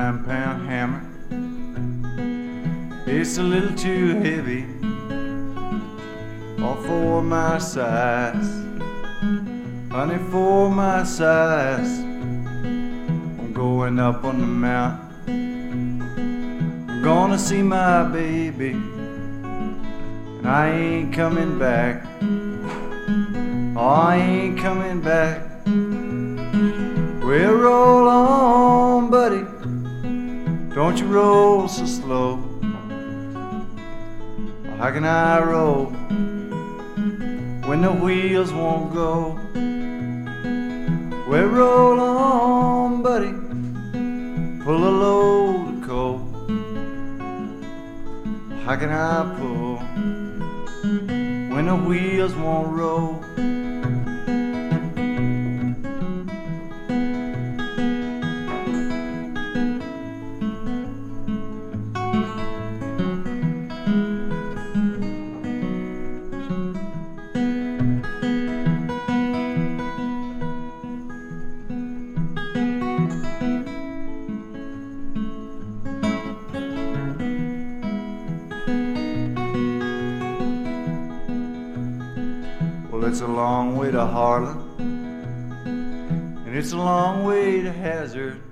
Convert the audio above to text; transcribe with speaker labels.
Speaker 1: 9-pound hammer. It's a little too heavy, all for my size. Honey, for my size. I'm going up on the mountain. I'm gonna see my baby, and I ain't coming back. Oh, I ain't coming back. Well, roll on, buddy. Don't you roll so slow. How can I roll when the wheels won't go? Well, roll on, buddy. Pull a load of coal. How can I pull when the wheels won't roll? Well, it's a long way to Harlan, and it's a long way to Hazard.